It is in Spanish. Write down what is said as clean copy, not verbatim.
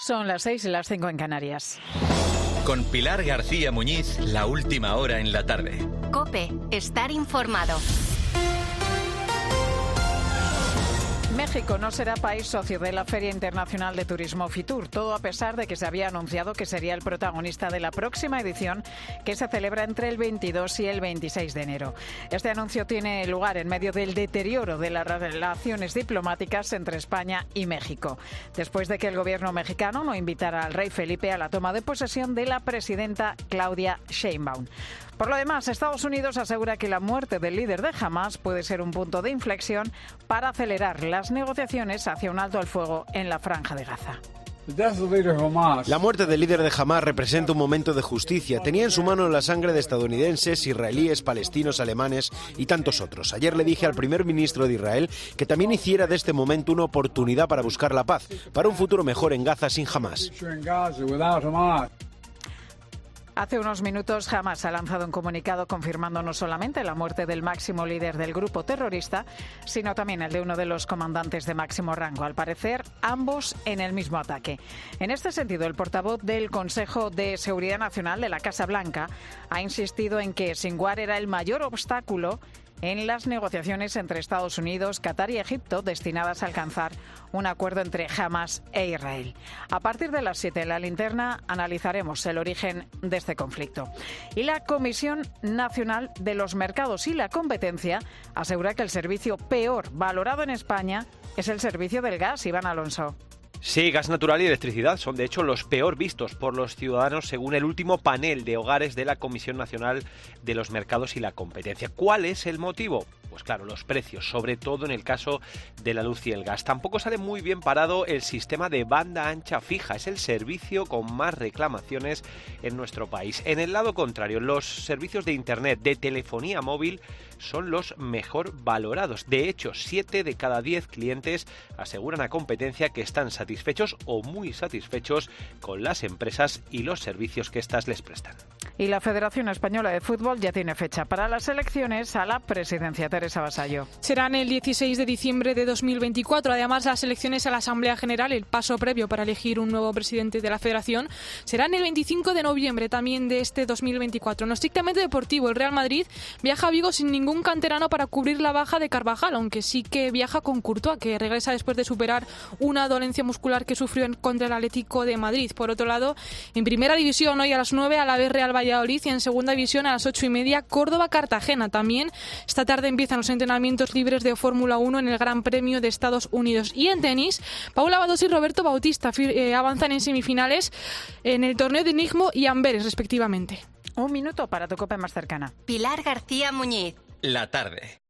Son las 6 y las 5 en Canarias. Con Pilar García Muñiz, la última hora en la tarde. COPE, estar informado. México no será país socio de la Feria Internacional de Turismo Fitur, todo a pesar de que se había anunciado que sería el protagonista de la próxima edición, que se celebra entre el 22 y el 26 de enero. Este anuncio tiene lugar en medio del deterioro de las relaciones diplomáticas entre España y México, después de que el gobierno mexicano no invitara al rey Felipe a la toma de posesión de la presidenta Claudia Sheinbaum. Por lo demás, Estados Unidos asegura que la muerte del líder de Hamás puede ser un punto de inflexión para acelerar las negociaciones hacia un alto al fuego en la Franja de Gaza. La muerte del líder de Hamás representa un momento de justicia. Tenía en su mano la sangre de estadounidenses, israelíes, palestinos, alemanes y tantos otros. Ayer le dije al primer ministro de Israel que también hiciera de este momento una oportunidad para buscar la paz, para un futuro mejor en Gaza sin Hamás. Hace unos minutos Hamás ha lanzado un comunicado confirmando no solamente la muerte del máximo líder del grupo terrorista, sino también el de uno de los comandantes de máximo rango. Al parecer, ambos en el mismo ataque. En este sentido, el portavoz del Consejo de Seguridad Nacional de la Casa Blanca ha insistido en que Sinwar era el mayor obstáculo en las negociaciones entre Estados Unidos, Qatar y Egipto destinadas a alcanzar un acuerdo entre Hamás e Israel. A partir de las 7 en la linterna analizaremos el origen de este conflicto. Y la Comisión Nacional de los Mercados y la Competencia asegura que el servicio peor valorado en España es el servicio del gas. Iván Alonso. Sí, gas natural y electricidad son de hecho los peor vistos por los ciudadanos según el último panel de hogares de la Comisión Nacional de los Mercados y la Competencia. ¿Cuál es el motivo? Pues claro, los precios, sobre todo en el caso de la luz y el gas. Tampoco sale muy bien parado el sistema de banda ancha fija. Es el servicio con más reclamaciones en nuestro país. En el lado contrario, los servicios de Internet, de telefonía móvil, son los mejor valorados. De hecho, 7 de cada 10 clientes aseguran a Competencia que están satisfechos o muy satisfechos con las empresas y los servicios que éstas les prestan. Y la Federación Española de Fútbol ya tiene fecha para las elecciones a la presidencia. Teresa Vasallo. Serán el 16 de diciembre de 2024. Además, las elecciones a la Asamblea General, el paso previo para elegir un nuevo presidente de la Federación, serán el 25 de noviembre también de este 2024. En lo estrictamente deportivo, el Real Madrid viaja a Vigo sin ningún canterano para cubrir la baja de Carvajal, aunque sí que viaja con Courtois, que regresa después de superar una dolencia muscular que sufrió contra el Atlético de Madrid. Por otro lado, en Primera División, hoy a las 9, Alavés Real Valladolid, y en Segunda División a las 8:30, Córdoba-Cartagena. También esta tarde empiezan los entrenamientos libres de Fórmula 1 en el Gran Premio de Estados Unidos. Y en tenis, Paula Badosa y Roberto Bautista avanzan en semifinales en el torneo de Nigmo y Amberes, respectivamente. Un minuto para tu COPE más cercana. Pilar García Muñiz. La tarde.